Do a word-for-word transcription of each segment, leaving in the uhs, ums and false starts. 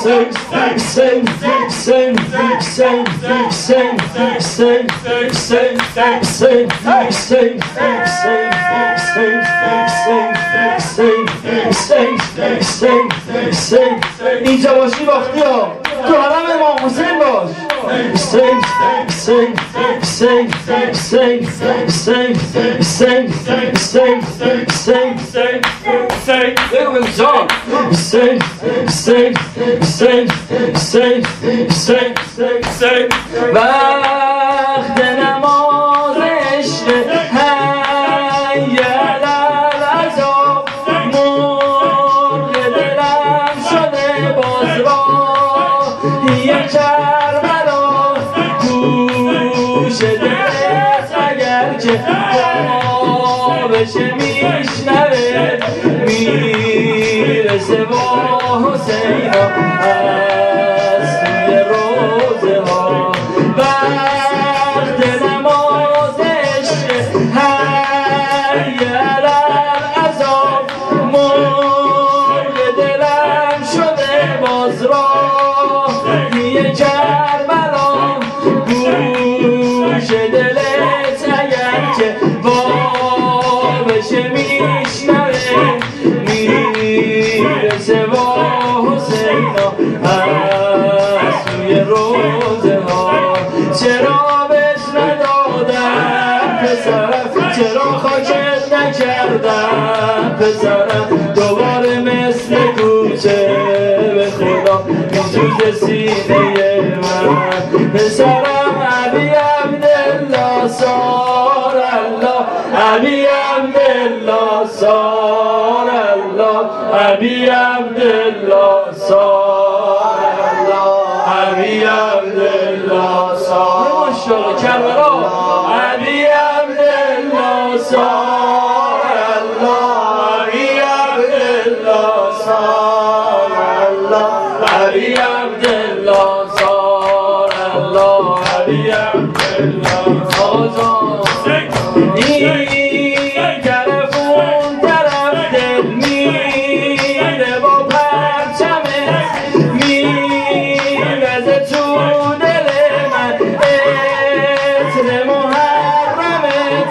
sing, sing, sing, sing, sing, sing, sing, sing, sing, sing, sing, sing, sing, sing, sing, sing, sing. اینجا باشی باختی ها، تو حرم امام حسین باش. Sing, sing, sing, sing, sing, sing, sing, sing, sing, sing, sing. Bگو بگو جان. Sing, sing, sing, sing, sing, sing, sing. وقت نماز عشق حی العزا، مرغ دلم شده باز راه کربلا، گوش دلت اگر که بشه میشنوه، میرسه با حسین از توی روزه ها. وقت نماز عشق حی العزا، مرغ دلم شده باز راه کربلا، گوش دلت اگر که وا بشه میشنوه، میرسه با حسین از توی روزه ها. چرا بهش ندادم پسرم، چرا خاکت نکردم پسرم، دوباره مثل کوچه به خدا میسوزه سینه من پسرم. علی عبدالله سار الله، علی عبدالله سار الله، علی عبدالله سار الله، علی عبدالله سار. ماشاءالله کربلا. علی عبدالله سار الله، علی عبدالله سار الله، علی عبدالله سار الله، علی عبدالله سار. این طرفون طرف دل میره با پرچمت، میرزه تو دل من عطر محرمت،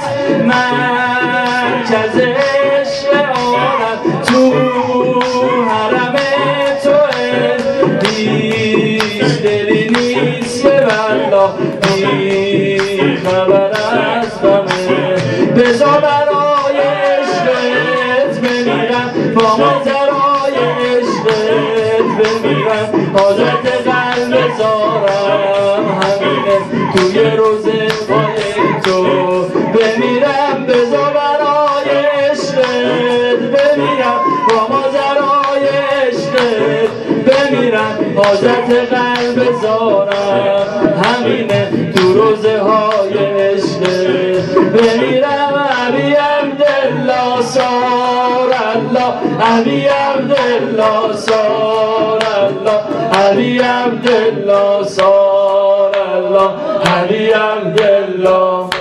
مرکز عشق عالم تو حرم توه، هیچ دلی نیست که والله بی خبر از غمه. بذار برای عشقت بمیرم، با ماجرای عشقت بمیرم، حاجت قلب زارم همینه توی روزه پای تو بمیرم. بذار برای عشقت بمیرم، با ماجرای عشقت بمیرم، حاجت قلب زارم همینه تو روزه های عشقت بمیرم. علی عبدالله سار الله، علی عبدالله سار الله، علی عبدالله سار الله، علی عبدالله.